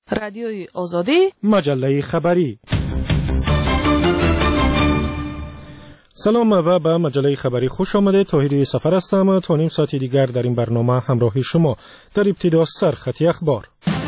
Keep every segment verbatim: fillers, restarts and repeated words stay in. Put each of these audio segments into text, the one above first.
رادیوی آزادی، مجله خبری. سلام و به مجله خبری خوش آمده. طاهری سفر هستم. تا نیم ساعت دیگر در این برنامه همراهی شما. در ابتدا سرخط اخبار.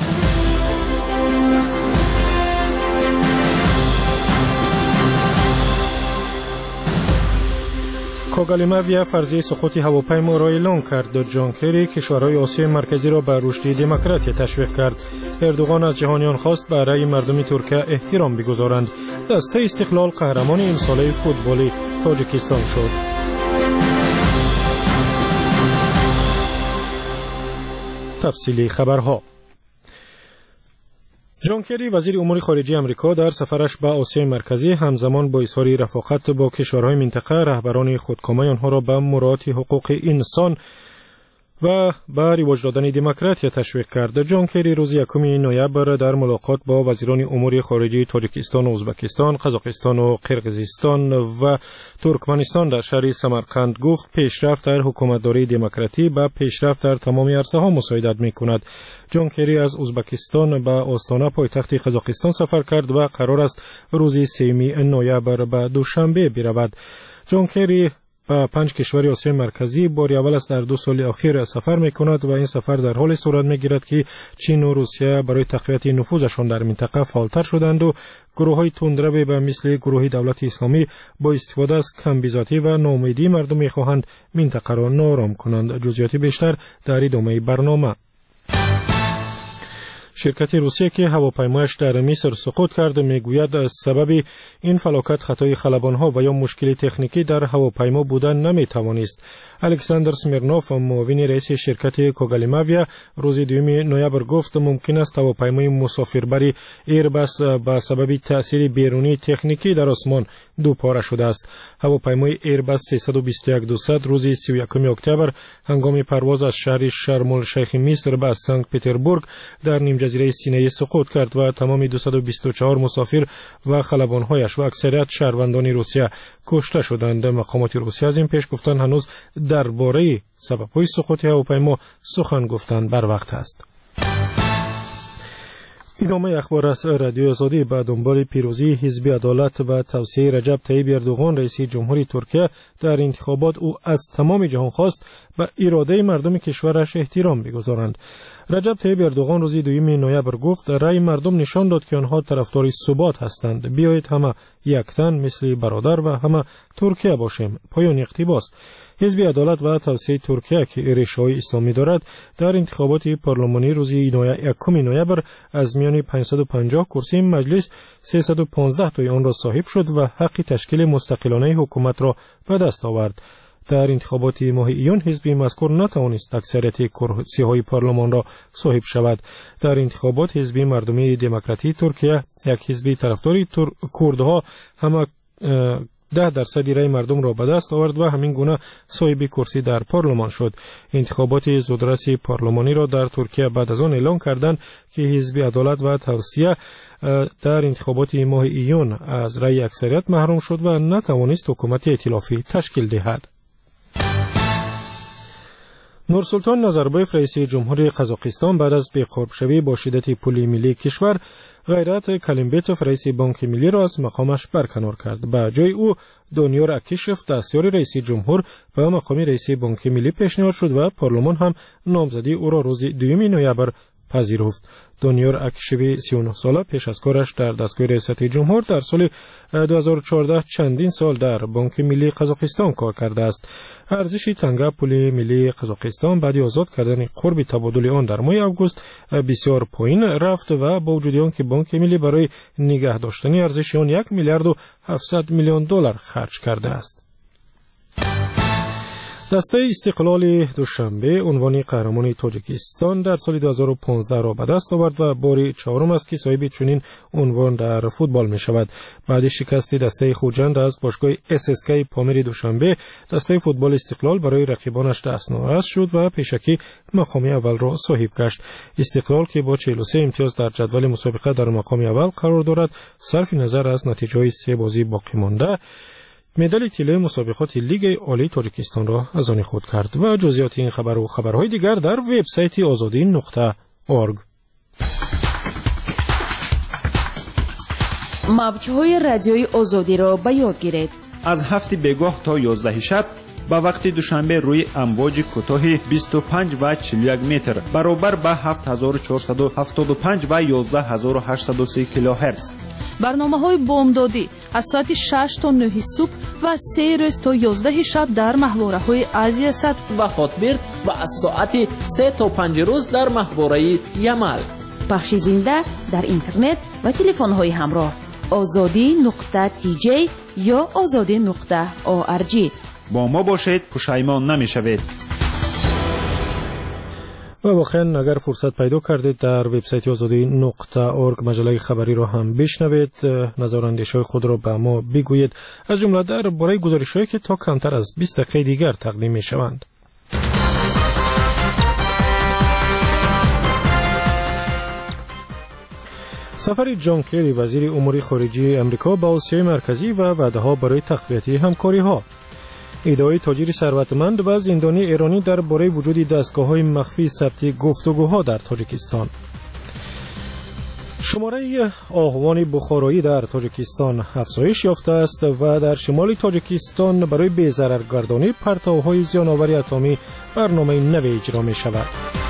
کوگالیماویا فرضیه سقوط هواپیما را اعلام کرد. جان کری کشورهای آسیای مرکزی را به رشد دموکراسی تشویق کرد. اردوغان از جهانیان خواست به رأی مردم ترکیه احترام بگذارند. دسته استقلال قهرمان امساله فوتبالی تاجیکستان شد. تفصیلی خبرها. جان کری وزیر امور خارجه آمریکا در سفرش به آسیای مرکزی همزمان با اظهار رفاقت با کشورهای منطقه رهبران خودکامه آنها را به مراعات حقوق انسان و به رواج دادن دموکراسی تشویق کرد. جان کری روز یکم نوامبر در ملاقات با وزیران امور خارجه تاجیکستان و ازبکستان، قزاقستان و قرقیزستان و ترکمنستان در شهر سمرقند گفت پیشرفت در حکومتداری دموکراتی به پیشرفت در تمام عرصه‌ها مساعدت می‌کند. جان کری از ازبکستان به آستانه پایتخت قزاقستان سفر کرد و قرار است روز سوم نوامبر به دوشنبه برود. جان کری و پنج کشور آسیای مرکزی بار اول است در دو سال اخیر سفر می‌کند و این سفر در حال صورت می‌گیرد که چین و روسیه برای تقویت نفوذشان در منطقه فعالتر شدند و گروه‌های تندرو به مثل گروه دولت اسلامی با استفاده از کمبیزاتی و ناامیدی مردم می‌خواهند منطقه را ناآرام کنند. جزئیات بیشتر در ادامه برنامه. شرکت روسیه که هواپیمایش در مصر سقوط کرد میگوید سبب این فلاکت خطای خلبان‌ها و یا مشکل تکنیکی در هواپیما بودن نمیتوانست. الکساندر سمیرنوف معاون رئیس شرکت کوگالیماویا روز دوم نوامبر گفت ممکن است هواپیمای مسافربری ایرباس به سبب تأثیر بیرونی تکنیکی در آسمان دوپاره شده است. هواپیمای ایرباس سیصد و بیست و یک دویست روز سی و یکم اکتبر هنگام پرواز از شهر شرم الشیخ مصر به سنت پترزبورگ در نیم جزیره سینای سقوط کرد و تمام دویست و بیست و چهار مسافر و خلبان‌هایش و اکثریت شهروندان روسیه کشته شدند. مقامات روسیه از این پیش گفتند هنوز درباره سبب‌های سقوط هواپیما سخن گفتن بر وقت است. ادامه اخبار از رادیو آزادی. به دنبال پیروزی حزب عدالت و توسعه رجب طیب اردوغان رئیس جمهوری ترکیه در انتخابات او از تمام جهان خواست به اراده مردم کشورش احترام بگذارند. رجب طیب اردوغان روز دوم نوامبر گفت رأی مردم نشان داد که آنها طرفدار ثبات هستند. بیایید همه یکتن مثل برادر و همه ترکیه باشیم. پایان اقتباس. حزب عدالت و توسعه ترکیه که ریشه‌های اسلامی دارد در انتخابات پارلمانی روز یکم نوامبر از میان پانصد و پنجاه کرسی مجلس سیصد و پانزده تای آن را صاحب شد و حق تشکیل مستقلانه حکومت را به دست آورد. در انتخابات ماه ایون حزب مذکور نتوانست اکثریت کرسی‌های پارلمان را صاحب شود. در انتخابات حزب مردمی دموکراتی ترکیه یک حزب طرفدار کردها هم ده درصد رای مردم را به دست آورد و همین گونه صاحب کرسی در پارلمان شد. انتخابات زودرس پارلمانی را در ترکیه بعد از آن اعلام کردند که حزب عدالت و توسعه در انتخابات ماه ایون از رای اکثریت محروم شد و نتوانست حکومت ائتلافی تشکیل دهد. نورسلطان نظربایف رئیس جمهوری قزاقستان بعد از بی‌قرب‌شوی با شدت پول ملی کشور غیرت کلیمبتوف رئیس بانک ملی را از مقامش برکنار کرد. به جای او دانیار اکیشف دستیار رئیس جمهور به مقام رئیس بانک ملی پیشنهاد شد و پارلمان هم نامزدی او را روز دوم نوامبر پذیرفت. دانیار اکیشوی سی و نه ساله پیش از کارش در دستگاه ریاست جمهور در سال دو هزار و چهارده چندین سال در بانک ملی قزاقستان کار کرده است. ارزش تنگه پول ملی قزاقستان بعد از آزاد کردن قرب تبادل آن در ماه آگوست بسیار پایین رفت و با وجود آن که بانک ملی برای نگه داشتن ارزش آن یک میلیارد و هفتصد میلیون دلار خرج کرده است. دسته استقلال دوشنبه عنوان قهرمان تاجیکستان در سال دو هزار و پانزده را به دست آورد و بار چهارم است که صاحب چنین عنوان در فوتبال می شود. بعد شکست دسته خوجند از باشگاه اس اس کی پامیر دوشنبه، دسته فوتبال استقلال برای رقیبانش دست ناراست شد و پیشکی مقام اول را صاحب گشت. استقلال که با چهل و سه امتیاز در جدول مسابقه در مقام اول قرار دارد، صرف نظر از نتیجه سه بازی باقی مانده مدال طلای مسابقات لیگ عالی تاجیکستان را از آن خود کرد. و جزئیات این خبر و خبرهای دیگر در وبسایت آزادی نقطه اورگ. موج‌های رادیوی آزادی را به یاد گیرید. از هفت بیگاه تا یازده شب با وقت دوشنبه روی امواج کوتاه بیست و پنج و چهل و یک متر برابر با هفت هزار و چهارصد و هفتاد و پنج و یازده هزار و هشتصد و سی کیلوهرتز. برنامه‌های بامدادی از ساعت شش تا نه صبح و از سه روز تا یازده شب در ماهواره‌های آسیا صد و هاتبرد و از ساعت سه تا پنج روز در ماهواره یمل. پخش زنده در اینترنت و تلفن‌های همراه آزادی نقطه تی جی یا آزادی نقطه او ار جی. با ما باشید، پشیمان نمی‌شوید. و واقعا اگر فرصت پیدا کردید در وبسایت آزادی نقطه اورگ مجله خبری را هم بشنوید، نظر و اندیشه‌های خود را به ما بگویید، از جمله درباره گزارش‌هایی که تا کمتر از بیست دقیقه دیگر تقدیم می‌شوند. سفر جان کری وزیر امور خارجه آمریکا به آسیای مرکزی و وعده‌ها برای تقویت همکاری‌ها. ادعای تاجر ثروتمند و زندانی ایرانی درباره وجود دستگاه‌های مخفی ثبت گفتگوها در تاجیکستان. شماره آهوان بخارایی در تاجیکستان افزایش یافته است و در شمال تاجیکستان برای بی‌ضررگردانی پرتوهای زیان‌آور اتمی برنامه نوی اجرا می‌شود.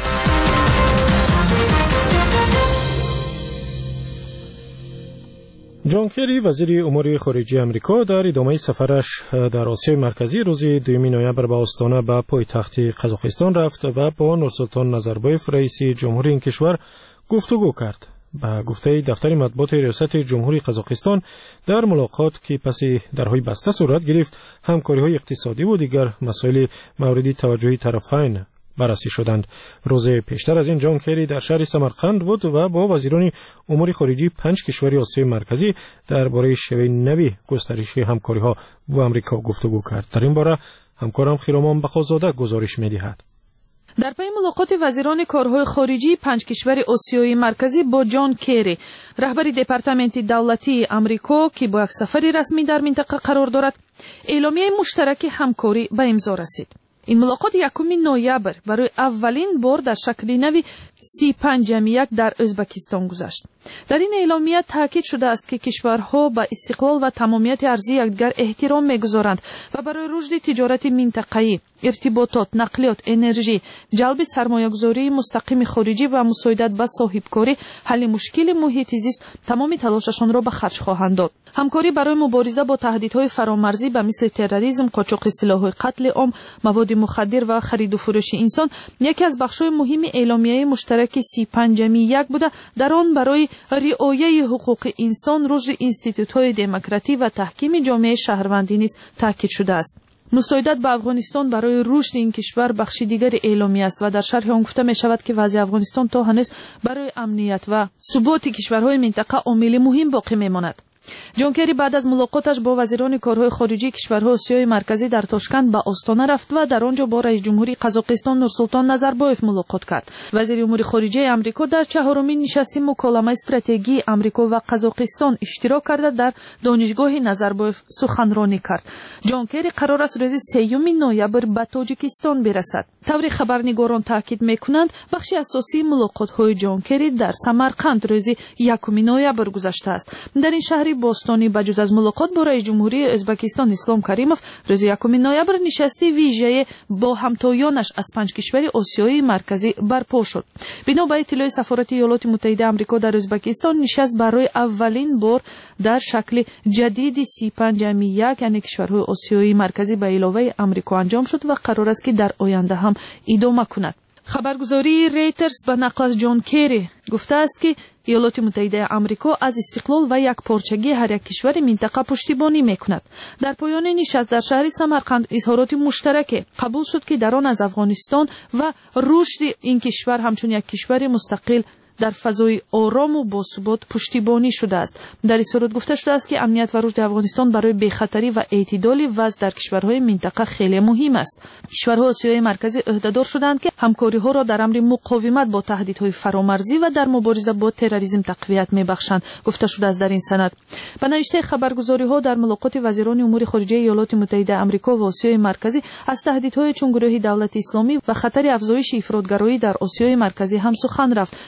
جان کری وزیر امور خارجه آمریکا در ادامه سفرش در آسیای مرکزی روز دوم نوامبر به آستانه به پایتخت قزاقستان رفت و با نورسلطان نظربایف رئیس جمهوری این کشور گفتگو کرد. به گفته دفتر مطبوعات ریاست جمهوری قزاقستان، در ملاقات که پس درهای بسته صورت گرفت، همکاری‌های اقتصادی و دیگر مسائل مورد توجه طرفین بررسی شدند. روز پیشتر از این جان کری در شهر سمرقند بود و با وزیران امور خارجه پنج کشور آسیای مرکزی درباره شیوه نوی گسترش همکاری‌ها با آمریکا گفتگو کرد. در این باره همکارم خیرامان بخازاده گزارش می‌دهد. در پی ملاقات وزیران کارهای خارجی پنج کشور آسیای مرکزی با جان کری، رهبر دپارتمنت دولتی آمریکا که با یک سفر رسمی در منطقه قرار دارد، اعلامیه مشترک همکاری به امضا رسید. این ملاقات یکم نوامبر برای اولین بار در شکل نوی سی پنج یک در ازبکستان گذشت. در این اعلامیه تاکید شده است که کشورها به استقلال و تمامیت ارضی یکدیگر احترام می‌گذارند و برای رشد تجارت منطقه‌ای، ارتباطات، نقلیات، انرژی، جلب سرمایه‌گذاری مستقیم خارجی و مساعدت به صاحبکاری، حل مشکل محیط زیست تمام تلاششان را به خرج خواهند داد. همکاری برای مبارزه با تهدیدهای فرامرزی به مثل تروریسم، قاچاق سلاح قتل عام، مواد مخدر و خرید و فروش انسان یکی از بخش‌های مهم اعلامیه مشترک سی پنج یک بوده. در آن برای رعایت حقوق انسان، رشد اینستیتوت‌های دموکراسی و تحکیم جامعه شهروندی نیز تاکید شده است. مساعدت به افغانستان برای رشد این کشور بخش دیگر اعلامیه است و در شرح آن گفته می شود که وضع افغانستان تا هنوز برای امنیت و ثبات کشورهای منطقه عامل مهم باقی میماند. جان کری بعد از ملاقاتش با وزیران کارهای خارجی کشورهای آسیای مرکزی در تاشکند به آستانه رفت و در آنجا با رئیس جمهوری قزاقستان نورسلطان نظربایف ملاقات کرد. وزیر امور خارجه آمریکا در چهارمین نشست مکالمه استراتژی آمریکا و قزاقستان اشتراک کرده در دانشگاه نظربایف سخنرانی کرد. جان کری قرار است روز سوم نوامبر به تاجیکستان برسد. طور خبرنگاران تاکید میکنند بخشی اساسی ملاقات‌های جان کری در سمرقند روز یکم نوامبر گذشته است. در این شهر باستانی بجز از ملاقات با رئیس جمهوری ازبکستان اسلام کریموف، روز یکم نوامبر نشستی ویژه با همتایانش از پنج کشور آسیای مرکزی برپا شد. بنا به اطلاع سفارت ایالات متحده آمریکا در ازبکستان، نشست برای اولین بار در شکل جدید سی پنج یک یعنی کشورهای آسیای مرکزی به علاوه آمریکا انجام شد و قرار است که در آینده هم ادامه کند. خبرگزاری ریترز به نقل از جان کری گفته است که ایالات متحده آمریکا از استقلال و یک پارچگی هر یک کشور منطقه پشتیبانی میکند. در پایان نشست در شهر سمرقند اظهارات مشترک قبول شد که در آن از افغانستان و رشد این کشور همچون یک کشور مستقل در فضای آرام و باثبات پشتیبانی شده است. در این صورت گفته شده است که امنیت و رشد افغانستان برای بی‌خطری و اعتدال وضع در کشورهای منطقه خیلی مهم است. کشورهای آسیای مرکزی عهده‌دار شدند که همکاری‌ها را در امر مقاومت با تهدیدهای فرامرزی و در مبارزه با تروریسم تقویت می‌بخشند. گفته شده است در این سند. به نوشته خبرگزاری‌ها در ملاقات وزیران امور خارجه ایالات متحده آمریکا و آسیای مرکزی از تهدیدهای چون گروه دولت اسلامی و خطر افزایش افراطگرایی در آسیای مرکزی هم سخن رفت. بر پایه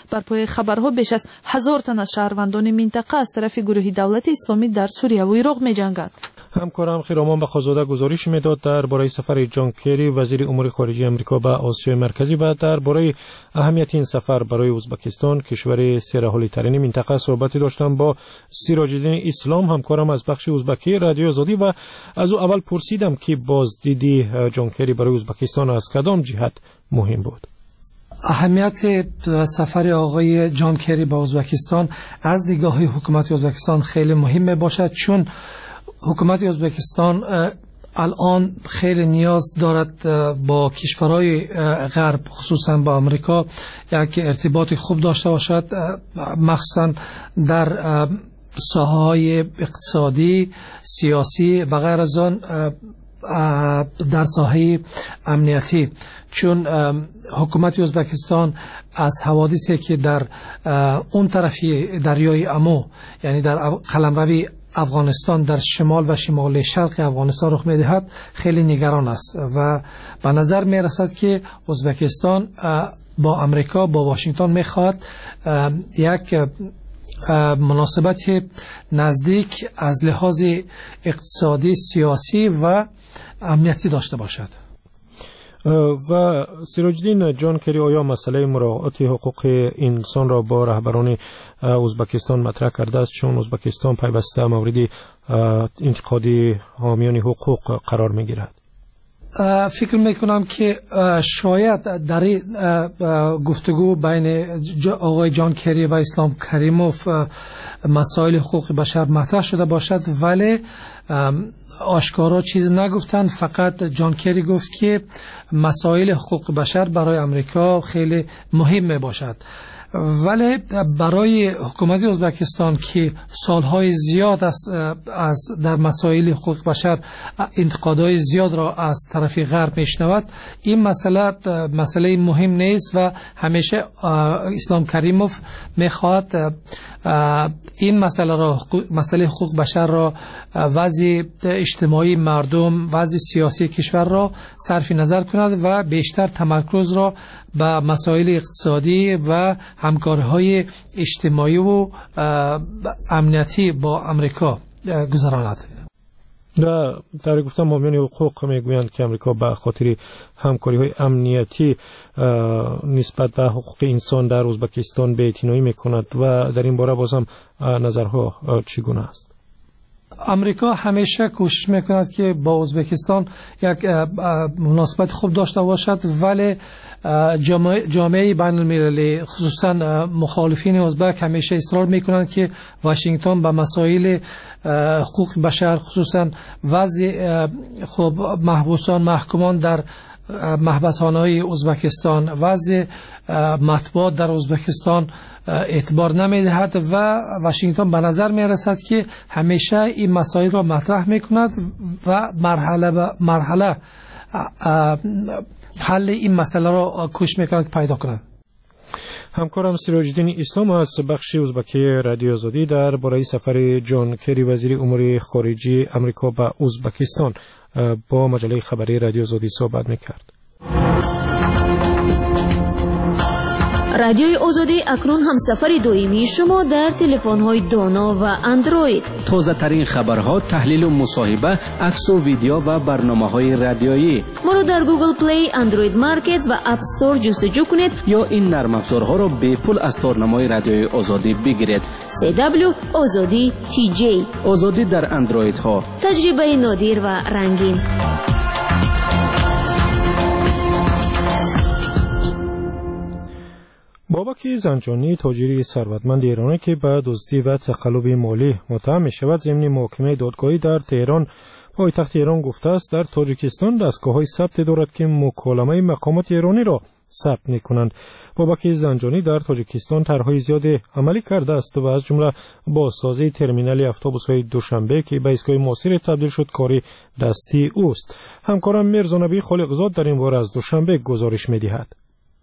برای خبرها بیش از هزار تن از شهروندان منطقه از طرف گروه دولت اسلامی در سوریه و عراق می‌جنگند. همکارم خیرامان بخازاده گزارش میداد درباره سفر جان کری وزیر امور خارجه آمریکا به آسیای مرکزی و درباره اهمیت این سفر برای ازبکستان کشور سرحالی ترین منطقه صحبت داشتم با سراج الدین اسلام همکارم از بخش ازبکی رادیو آزادی و از او اول پرسیدم که بازدیدی جان کری برای ازبکستان از کدام جهت مهم بود. اهمیت سفر آقای جان کری به ازبکستان از دیدگاه حکومت ازبکستان خیلی مهم باشد، چون حکومت ازبکستان الان خیلی نیاز دارد با کشورهای غرب خصوصا با آمریکا یک ارتباط خوب داشته باشد، مخصوصا در ساحه‌های اقتصادی، سیاسی و غیر از آن در ساحه امنیتی، چون حکومت ازبکستان از حوادثی که در اون طرفی دریای امو یعنی در قلمروی افغانستان در شمال و شمال شرق افغانستان رخ می‌دهد خیلی نگران است و به نظر می‌رسد که ازبکستان با امریکا با واشنگتن می‌خواهد یک مناسبت نزدیک از لحاظ اقتصادی، سیاسی و امنیتی داشته باشد. و سراج الدین جان کری آیا مسئله مراعات حقوق انسان را با رهبران ازبکستان مطرح کرده است، چون ازبکستان پیوسته مورد انتقادی حامیان حقوق قرار میگیرد؟ فکر میکنم که شاید در گفتگو بین آقای جان کری و اسلام کریموف مسائل حقوق بشر مطرح شده باشد، ولی آشکارا چیز نگفتند. فقط جان کری گفت که مسائل حقوق بشر برای امریکا خیلی مهم باشد، ولی برای حکومت ازبکستان که سالهای زیاد از, از در مسائل حقوق بشر انتقادهای زیاد را از طرف غرب میشنود، این مسئله مسئله مهم نیست و همیشه اسلام کریموف میخواد این مسئله را مسئله حقوق بشر را، وضع اجتماعی مردم، وضع سیاسی کشور را صرف نظر کند و بیشتر تمرکز را به مسائل اقتصادی و همکاری‌های اجتماعی و امنیتی با امریکا گذراند. در در گفتم حامیان حقوق میگویند که امریکا به خاطر همکاری‌های امنیتی نسبت به حقوق انسان در ازبکستان بی‌اعتنایی میکند و در این باره بازم نظرها چگونه است؟ امریکا همیشه کوشش میکند که با ازبکستان یک مناسبت خوب داشته باشد، ولی جامعه, جامعه بین المللی خصوصا مخالفین ازبک همیشه اصرار میکنند که واشنگتن به مسائل حقوق بشر خصوصا وضع خب محبوسان محکومان در محبسخانه‌های ازبکستان، وضع مطبوعات در ازبکستان اعتبار نمیدهد و واشنگتن به نظر میرسد که همیشه این مسائل را مطرح میکند و مرحله به مرحله حل این مسئله را کوشش میکند پیدا کند. همکارم سراج الدین اسلام از بخش ازبکی رادیو آزادی در برای سفر جان کری وزیر امور خارجه آمریکا به ازبکستان با مجله خبری رادیو آزادی صحبت میکرد. رادیوی آزادی اکنون هم سفر دائمی شما در تلفن‌های دانا و اندروید. تازه ترین خبرها، تحلیل و مصاحبه، عکس و ویدیو و برنامه‌های رادیویی. ما رو در گوگل پلی، اندروید مارکت و اپ استور جستجو کنید یا این نرم افزارها را به پول از تارنمای رادیوی آزادی بگیرید. سی دبلیو آزادی تی جی. آزادی در اندروید ها. تجربه نادر و رنگین. بابک زنجانی تاجری ثروتمند ایرانی که به دزدی و تقلب مالی متهم می‌شود ضمن محکمه دادگاهی در تهران پایتخت ایران گفته است در تاجیکستان دستگاه‌های ثبت دارد که مکالمه مقامات ایرانی را ثبت می‌کنند. بابک زنجانی در تاجیکستان طرح‌های زیاد عملی کرده است و از جمله بازسازی ترمینال اتوبوس‌های دوشنبه که به ایستگاه موثر تبدیل شد کاری دستی اوست. همکارم میرزا نبی خالقزاد در این باره از دوشنبه گزارش می‌دهد.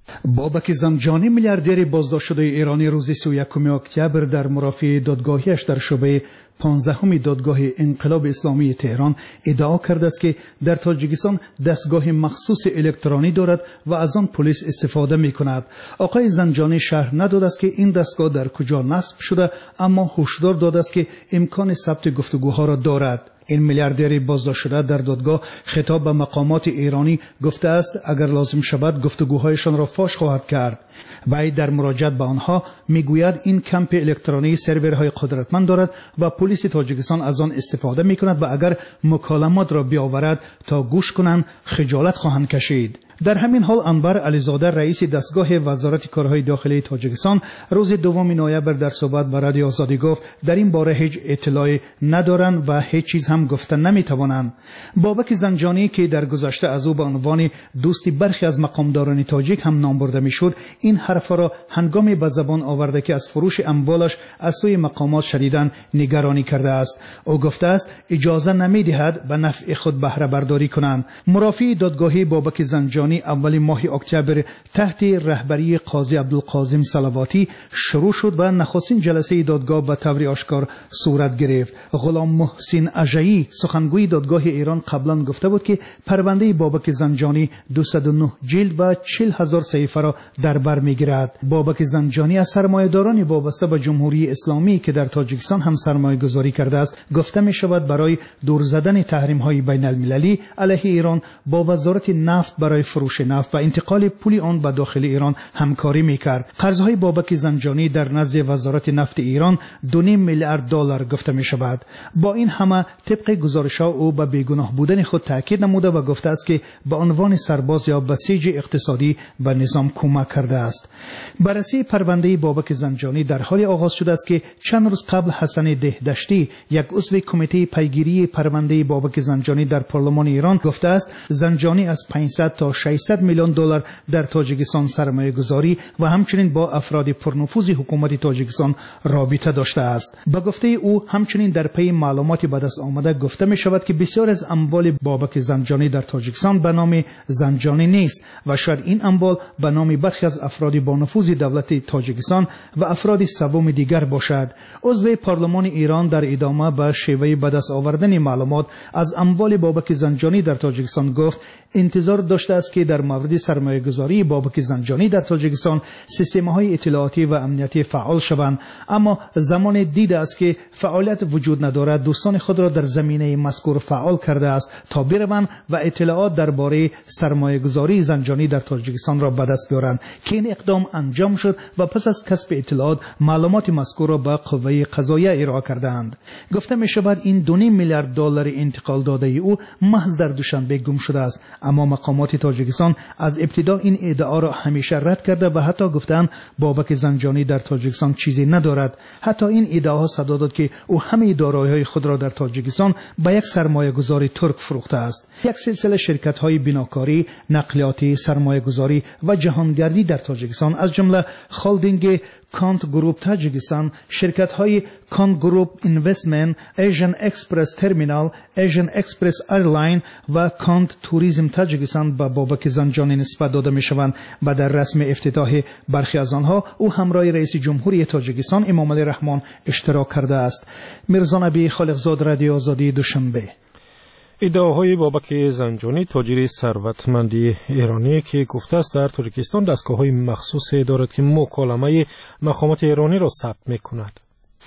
بابک زنجانی میلیاردر بازداشت شده ایرانی روز سی و یکم اکتبر در مرافعه دادگاهیش در شعبه پانزدهم دادگاه انقلاب اسلامی تهران ادعا کرده است که در تاجیکستان دستگاه مخصوص الکترونی دارد و از آن پلیس استفاده می کند. آقای زنجانی شرح نداده است که این دستگاه در کجا نصب شده، اما هشدار داده است که امکان ثبت گفتگوها را دارد. این میلیاردر بازداشت شده در دادگاه خطاب به مقامات ایرانی گفته است اگر لازم شود گفتگوهایشان را فاش خواهد کرد. وی در مراجعت به آنها میگوید این کمپ الکترونی سرورهای قدرتمند دارد و پلیس تاجیکستان از آن استفاده میکند و اگر مکالمات را بیاورد تا گوش کنند خجالت خواهند کشید. در همین حال انور علیزاده رئیس دستگاه وزارت کارهای داخلی تاجیکستان روز دوم نوامبر در صحبت با رادیو آزادی گفت در این باره هیچ اطلاعی ندارند و هیچ چیز هم گفتن نمیتوانند. بابک زنجانی که در گذشته از او به عنوان دوستی برخی از مقامداران تاجیک هم نام برده میشد، این حرف را هنگامی به زبان آورده که از فروش اموالش از سوی مقامات شدیداً نگرانی کرده است. او گفته است اجازه نمیدهد به نفع خود بهره برداری کنند. مرافع دادگاهی بابک زنجانی اول ماه اکتبر تحت رهبری قاضی عبدالقاسم صلواتی شروع شد و نخستین جلسه دادگاه به طور آشکار صورت گرفت. غلام محسن اژه‌ای سخنگوی دادگاه ایران قبلا گفته بود که پرونده بابک زنجانی دویست و نه جلد و چهل هزار صفحه را در بر میگیرد. بابک زنجانی از سرمایه‌داران وابسته به جمهوری اسلامی که در تاجیکستان هم سرمایه‌گذاری کرده است گفته می شود برای دور زدن تحریم‌های بین المللی علیه ایران با وزارت نفت برای فروش نفت و انتقال پول آن به داخل ایران همکاری میکرد. قرضهای بابک زنجانی در نزد وزارت نفت ایران دو و نیم میلیارد دلار گفته می شود. با این همه طبق گزارش‌ها او به بیگناه بودن خود تاکید نموده و گفته است که به عنوان سرباز یا بسیج اقتصادی به نظام کمک کرده است. بررسی پرونده بابک زنجانی در حال آغاز شده است که چند روز قبل حسن دهدشتی یک عضو کمیته پیگیری پرونده بابک زنجانی در پارلمان ایران گفته است زنجانی از پانصد تا ششصد میلیون دلار در تاجیکستان سرمایه گذاری و همچنین با افراد پرنفوذ حکومت تاجیکستان رابطه داشته است. به گفته او همچنین در پی معلوماتی به دست آمده گفته می شود که بسیار از اموال بابک زنجانی در تاجیکستان به نام زنجانی نیست و شاید این اموال به نام برخی از افراد با نفوذ دولت تاجیکستان و افراد سوم دیگر باشد. عضو پارلمان ایران در ادامه به شیوه به دست آوردن معلومات از اموال بابک زنجانی در تاجیکستان گفت انتظار داشته است که در مورد سرمایه گذاری بابک زنجانی در تاجیکستان سیستم‌های اطلاعاتی و امنیتی فعال شوند، اما زمان دیده است که فعالیت وجود ندارد دوستان خود را در زمینه مذکور فعال کرده است تا بروند و اطلاعات درباره سرمایه گذاری زنجانی در تاجیکستان را به دست بیارند که این اقدام انجام شد و پس از کسب اطلاعات معلومات مذکور را به قوه قضاییه ارائه کردند. گفته می شود این دو و نیم میلیارد دلار انتقال داده او محض در دوشنبه گم شده است، اما مقامات تاجیکستان از ابتدا این ادعا را همیشه رد کرده و حتی گفتند بابک زنجانی در تاجیکستان چیزی ندارد. حتی این ادعاها صدا داد که او همه دارایی‌های خود را در تاجیکستان به یک سرمایه‌گذار ترک فروخته است. یک سلسله شرکت‌های بناکاری، نقلیاتی، سرمایه‌گذاری و جهانگردی در تاجیکستان از جمله خالدینگ کانت گروپ تاجیکستان، شرکت‌های کانت گروپ اینوستمنت، ایژن اکسپرس ترمینال، ایژن اکسپرس ایرلاین و کانت توریسم تاجیکستان به بابک زنجانی نسبت داده می‌شوند و در رسم افتتاح برخی از آنها او همراه رئیس جمهوری تاجیکستان امام علی رحمان اشتراک کرده است. میرزا نبی خالقزاد، رادیو آزادی، دوشنبه. ادعاهای بابک زنجانی تاجر ثروتمندی ایرانی که گفته است در تاجیکستان دستگاه‌های مخصوصی دارد که مکالمه مقامات ایرانی را ثبت می‌کند.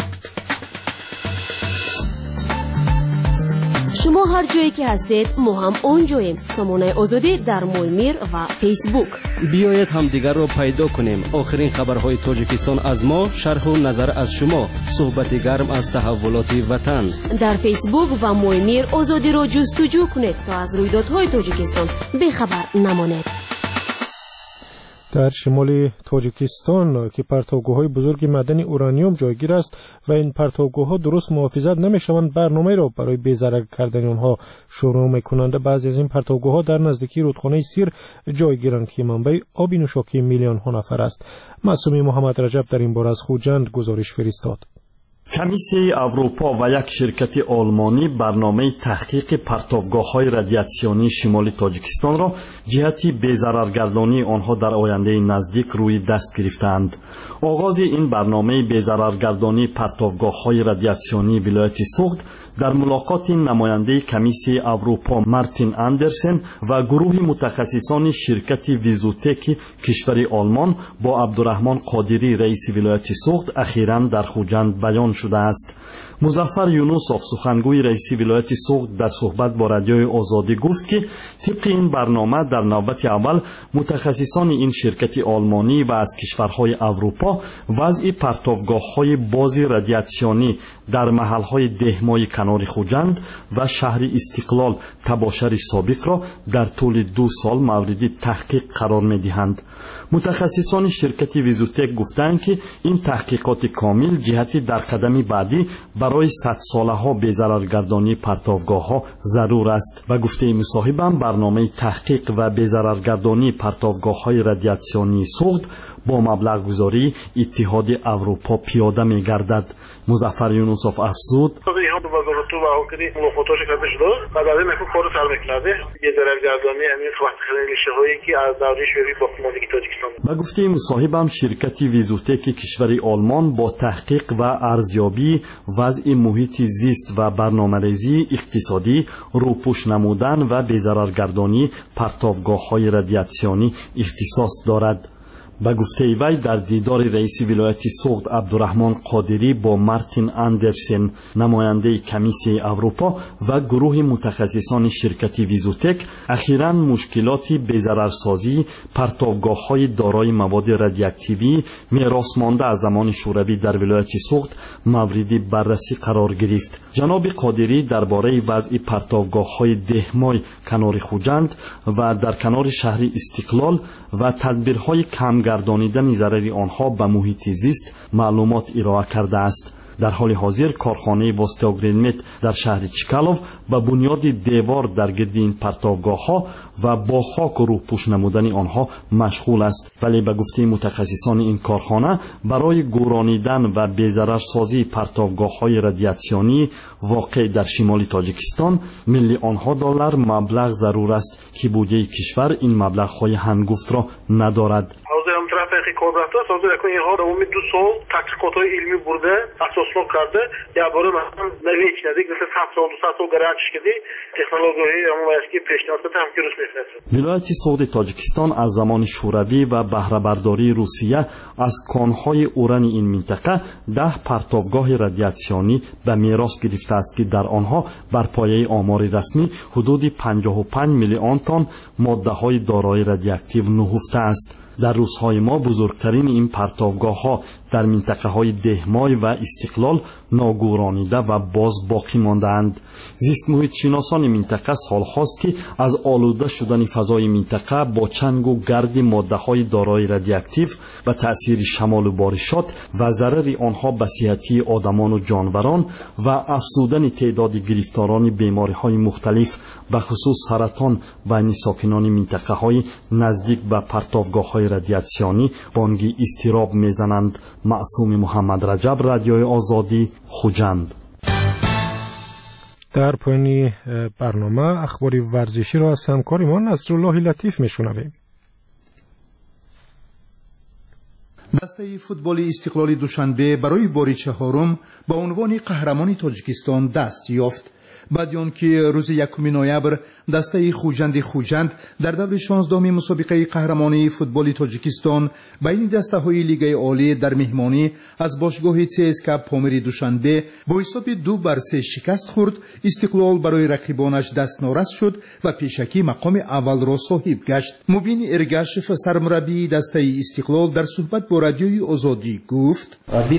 شما هر جایی که هستید ما هم اونجاییم. سامانه آزادی در مویمیر و فیسبوک. بیایید همدیگر را پیدا کنیم. آخرین خبرهای تاجیکستان از ما، شرح و نظر از شما، صحبت گرم از تحولات وطن. در فیسبوک و مویمیر آزادی را جستجو کنید تا از رویدادهای تاجیکستان بیخبر نمانید. در شمال تاجیکستان که پرتوگاه‌های بزرگ معدن اورانیوم جایگیر است و این پرتوگاه‌ها درست محافظت نمی‌شوند، برنامه را برای بی‌ضرر کردن آنها شروع می‌کنند. بعضی از این پرتوگاه‌ها در نزدیکی رودخانه سیر جایگیرند که منبع آب نوشاکی میلیون‌ها نفر است. معصومی محمد رجب در این باره از خوجند گزارش فرستاد. کمیسیه اروپا و یک شرکت آلمانی برنامه تحقیق پرتابگاه‌های رادیاسیونی شمال تاجیکستان را جهتی بی‌ضررگردانی آنها در آینده نزدیک روی دست گرفتند. آغاز این برنامه بی‌ضررگردانی پرتابگاه‌های رادیاسیونی ولایت سوخت در ملاقات نماینده کمیسیه اروپا مارتین اندرسن و گروه متخصصان شرکت ویزوتک کشور آلمان با عبدالرحمن قادری رئیس ولایت سوخت اخیراً در خوجند بیان شده است. مظفر یونوسوف سخنگوی رئیس ولایت سوخت در صحبت با رادیوی آزادی گفت که طبق این برنامه در نوبت اول متخصصان این شرکت آلمانی و از کشورهای اروپا وضع پرتابگاه‌های بازی رادیاسیونی در محل‌های دهمای کنار خوجند و شهر استقلال تباشر سابق را در طول دو سال مورد تحقیق قرار می‌دهند. متخصصان شرکت ویزوتک گفتند که این تحقیقات کامل جهتی در قدم بعدی برای صد ساله ها بی‌ضررگردانی پرتابگاه ها ضرور است و گفته مصاحبم برنامه تحقیق و بی‌ضررگردانی پرتابگاه های رادیاسیونی سوخت با مبلغ گذاری اتحاد اروپا پیاده می گردد. مظفر یونوسوف افزود و گفته مصاحبم شرکت ویزوتک کشور آلمان با تحقیق و ارزیابی وضع محیط زیست و برنامه‌ریزی اقتصادی روپوش نمودن و بی‌ضررگردانی پرتابگاه‌های رادیاسیونی اختصاص دارد. با گفته وی در دیدار رئیس ولایت سوخت عبدالرحمن قادری با مارتین اندرسن نماینده کمیسیه اروپا و گروه متخصصان شرکت ویزوتک اخیراً مشکلات بی‌ضررسازی پرتابگاه‌های دارای مواد رادیواکتیوی میراث مانده از زمان شوروی در ولایت سوخت مورد بررسی قرار گرفت. جناب قادری درباره وضع پرتابگاه‌های دهمای کنار خوجند و در کنار شهر استقلال و تدبیرهای کم گردانیدن ضرر آنها به محیط زیست معلومات ارائه کرده است. در حال حاضر کارخانه واستاگرینمت در شهر چکالوف به بنیاد دیوار در گرد این پرتابگاه ها و با خاک و روپوش نمودن آنها مشغول است، ولی به گفته متخصصان این کارخانه برای گورانیدن و بی‌ضررسازی پرتابگاه های رادیاسیونی واقع در شمال تاجیکستان میلیون ها دلار مبلغ ضرور است که بودجه کشور این مبلغ های هنگفت را ندارد. کار رفته است. حاضر اکنون اینها دوام دو سال تحقیقات‌های علمی برده اساسلاب کرده یا برای مثلا نویچ نزدیک مثل صد سال دو صد سال گرانش کردی تکنولوژی اما واسه پیشنهاد هم که روش میفرسته. ولایت سوخت تاجیکستان از زمان شوروی و بهره برداری روسیه از کانهای اوران این منطقه ده پرتابگاه رادیاسیونی به میراث گرفته است که در آنها بر پایه آمار رسمی حدود پنجاه و پنج میلیون تن ماده‌های دارای رادیواکتیو نهفته است. در روزهای ما بزرگترین این پرتابگاه ها در منطقه های دهمای و استقلال ناگورانیده و باز باقی ماندند. زیست محیط شناسان منطقه سال هاست که از آلوده شدن فضای منطقه با چنگ و گرد ماده های دارای رادیواکتیو و تأثیر شمال و بارشات و ضرر آنها به صحت آدمان و جانوران و افزودن تعداد گرفتاران بیماری های مختلف به خصوص سرطان بین ساکنان منطقه های نزدیک به پرتابگاه های رادیاسیونی بانگی اضطراب میزنند. معصوم محمد رجب، رادیوی آزادی، خوجند. در پایان برنامه اخبار ورزشی را از همکارمان نصرالله لطیف میشنویم. دسته فوتبال استقلال دوشنبه برای بار چهارم با عنوان قهرمان تاجیکستان دست یافت. بعد آنکه روز یکم نوامبر دسته خوجند خوجند در دور شانزدهم مسابقه قهرمانی فوتبال تاجیکستان بین دسته‌های لیگ عالی در مهمانی از باشگاه سی اس کا پامیر دوشنبه با حساب دو بر سه شکست خورد. استقلال برای رقیبانش دست نارس شد و پیشکی مقام اول را صاحب گشت. مبین ارگاشف سرمربی دسته استقلال در صحبت با رادیوی آزادی گفت: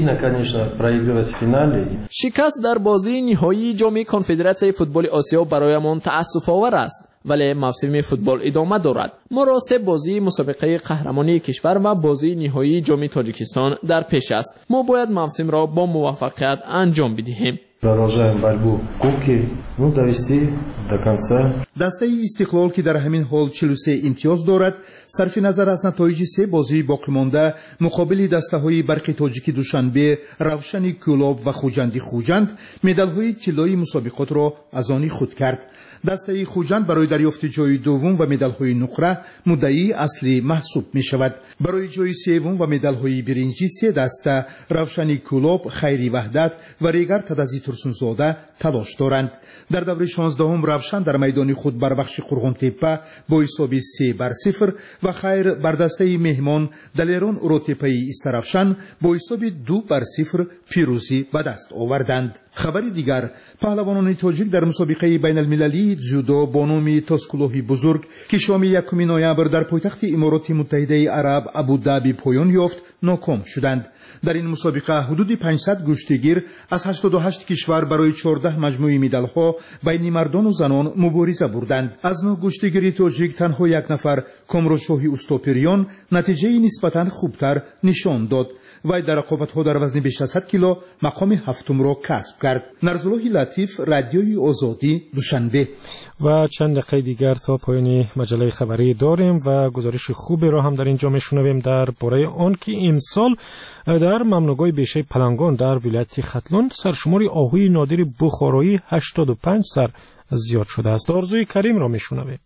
شکست در بازی نهایی جام کنفدراسیون فوتبال آسیا برایمان تأسف آور است، ولی موسم فوتبال ادامه دارد. ما را سه بازی مسابقه قهرمانی کشور و بازی نهایی جام تاجیکستان در پیش است. ما باید موسم را با موفقیت انجام بدهیم. Продолжаем борьбу в Кубке Ну, довести до конца. دسته استقلال که در همین حال چهل و سه امتیاز دارد، صرف نظر از نتایج سه بازی باقی مانده مقابل دسته های برق تاجیکی دوشنبه، روشن کولاب و خوجندی خوجند مدال های طلایی مسابقات را از آن خود کرد. دسته خوجند برای دریافت جای دوم و مدال های نقره مدعی اصلی محسوب می شود. برای جای سوم و مدال های برنجی سه دسته روشن کولاب، خیری وحدت و ریگر تدزی ترسونزاده تلاش دارند. در دور شانزدهم روشن در میدان خود بر بخش قرغان تپه با حساب سه بر صفر و خیر بر دسته مهمان دلیران اروتپه استرافشن با حساب دو بر صفر پیروزی به دست آوردند. خبری دیگر، پهلوانان تاجیک در مسابقه بین المللی جودو با نام تاسکولوهی بزرگ که شام یکم نوامبر در پایتخت امارات متحده عرب ابودابی پایان یافت ناکام شدند. در این مسابقه حدود پانصد گشتگیر از هشتاد و هشت کشور برای چهارده مجموعه مدال ها بین مردان و زنان مبارزه بردند. از نه گشتگیری تاجیک تنها یک نفر کامروشاهی اوستاپریان نتیجه نسبتا خوبتر نشان داد. وی در رقابت‌ها در وزن بیش از صد کیلو مقام هفتم را کسب کرد. نرزالله لطیف، رادیوی آزادی، دوشنبه. و چند دقیقه دیگر تا پایان مجله خبری داریم و گزارش خوبی را هم در اینجا میشنویم در باره آن که امسال در ممنوعگاه بیشه پلنگان در ولایت ختلان سرشمار آهوی نادر بخارایی هشتاد و پنج سر زیاد شده است. آرزوی کریم را میشنویم.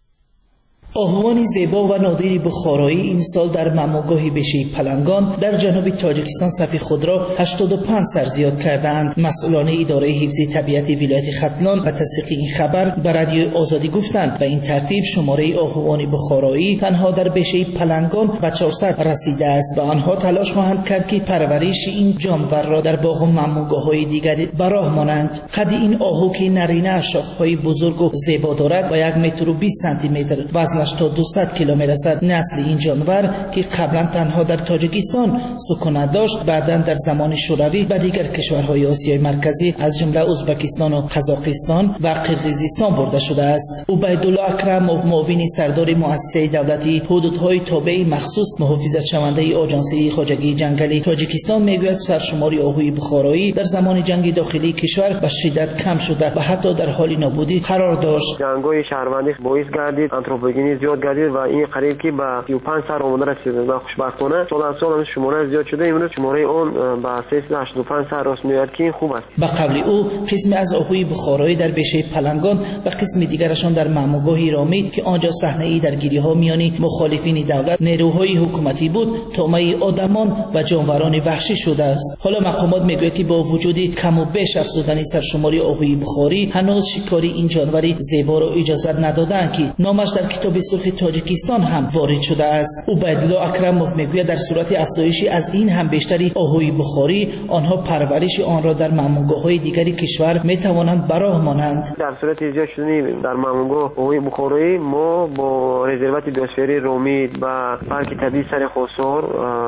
آهوان زیبا و نادر بخارایی این سال در ممنوعگاه بیشه پلنگان در جنوب تاجیکستان صف خود را هشتاد و پنج سر زیاد کردند. مسئولان اداره حفظ طبیعت ولایت ختلان و تصدیق این خبر به رادیو آزادی گفتند و این ترتیب شماره آهوان بخارایی تنها در بیشه پلنگان به چهارصد رسیده است و آنها تلاش خواهند کرد که پرورش این جانور را در باغ و ممنوعگاه‌های دیگر به راه مانند. قد این آهو که نرینه شاخه‌های بزرگ و زیبا دارد و یک متر و بیست سانتی متر وزن تا دویست کیلو میرسد. نسل این جانور که قبلا تنها در تاجیکستان سکونت داشت بعدا در زمان شوروی به دیگر کشورهای آسیای مرکزی از جمله ازبکستان و قزاقستان و قرقیزستان برده شده است. عبیدالله اکرموف، معاون سردار مؤسسه دولتی حدودهای تابع مخصوص محافظت شونده آژانس خواجگی جنگلی تاجیکستان میگوید سرشماری آهوی بخارایی در زمان جنگ داخلی کشور به شدت کم شده و حتی در حال نابودی قرار داشت. جنگ‌های شهروندی باعث گردید آنتروپوژنی زیاد گردید و این قریب که به سی و پنج سر آمده رسید و خوشبختانه سال از سال شماره زیاد شده. امروز شماره اون به سیصد و هشتاد و پنج سر راست میاد که خوب است. به قبل او قسمی از آهوی بخارایی در بیشه پلنگان و قسم دیگرشان در ممنوعگاه رامید که آنجا صحنه درگیری‌ها میان مخالفین دولت نیروهای حکومتی بود طعمه آدمان و جانوران وحشی شده است. حالا مقامات میگویند که با وجود کم و بیش افزودن سرشماری آهوی بخاری هنوز شکاری این جانوری زیبا را اجازه ندادند که نامش در کتاب سرخ تاجیکستان هم وارد شده است. عبیدالله اکرموف میگوید در صورت افزایشی از این هم بیشتری آهوی بخاری آنها پرورش آن را در ممنوعگاه‌های دیگری کشور میتوانند براه مانند. در صورت زیاد شدن در ممنوعگاه آهوی بخاری ما با رزروات بیوسفری رومید و پارک طبیعی سر خسار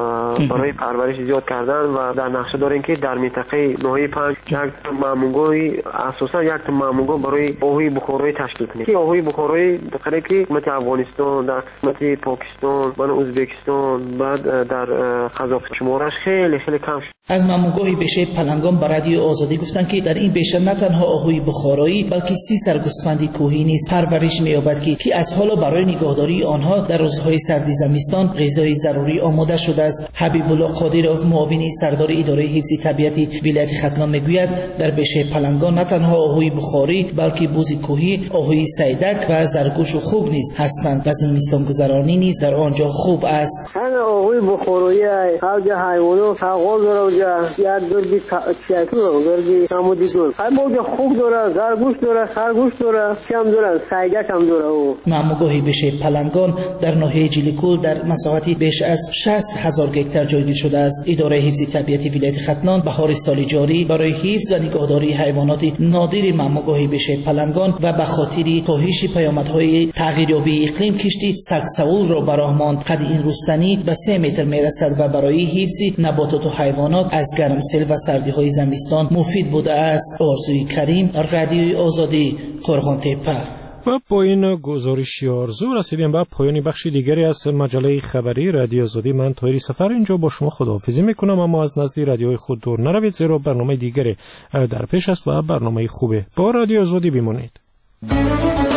برای پرورش زیاد کردن و در نقشه داریم که در منطقه ناحیه پنج یک ممنوعگاهی اساسا یک ممنوعگاه برای آهوی بخاری تشکیل کنیم. که آهوی بخاری در که حکومت افغانستان در قسمت پاکستان و ازبکستان بعد در قزاقستان شمارش خیلی خیلی کم شد. از ممنوعگاه بیشه پلنگان به رادیو آزادی گفتند که در این بیشه نه تنها آهوی بخارایی بلکه سی سرگوسفندی کوهی نیز پرورش می‌یابد که که از حالا برای نگهداری آنها در روزهای سردی زمستان غذای ضروری آماده شده است. حبیب الله قادروف، معاون سردار اداره حفظ طبیعت ولایت ختلان میگوید در بیشه پلنگان نه تنها آهوی بخاری بلکه بوز کوهی، آهوی سیدک و زرگوش و خوگ نیز هستند و زمستان گذرانی نیز در آنجا خوب است. هر آهوی بخارایی هر جا حیوانات تغال داره یا گرگی چیتو گرگی سمودی دور هر موجه خوب داره، زرگوش داره، خرگوش داره، کم داره، سیدک هم داره. او ممنوعگاه بیشه پلنگان در ناحیه جلیکول در مساحتی بیش از شصت هزار هکتار جایگیر شده است. اداره حفظ طبیعت ولایت ختلان بهار سال جاری برای حفظ و نگهداری حیوانات نادر ممنوعگاه بیشه پلنگان و به خاطر کاهش پیامدهای تغییریابی اقلیم کشتی سگسول را براه ماند. قد این رستنی به سه متر میرسد و برای حفظ نباتات و حیوانات از گرمسیل و سردی های زمستان مفید بوده است. آرزوی کریم، رادیوی آزادی، قرغان تپه. و با این گزارشی آرزو رسیدیم به پایان بخش دیگری از مجله خبری رادیو آزادی. من طاهری سفر اینجا با شما خداحافظی میکنم، اما از نزد رادیوی خود دور نروید، زیرا برنامه دیگری در پیش است و برنامه خوبه. با رادیو آزادی بمانید.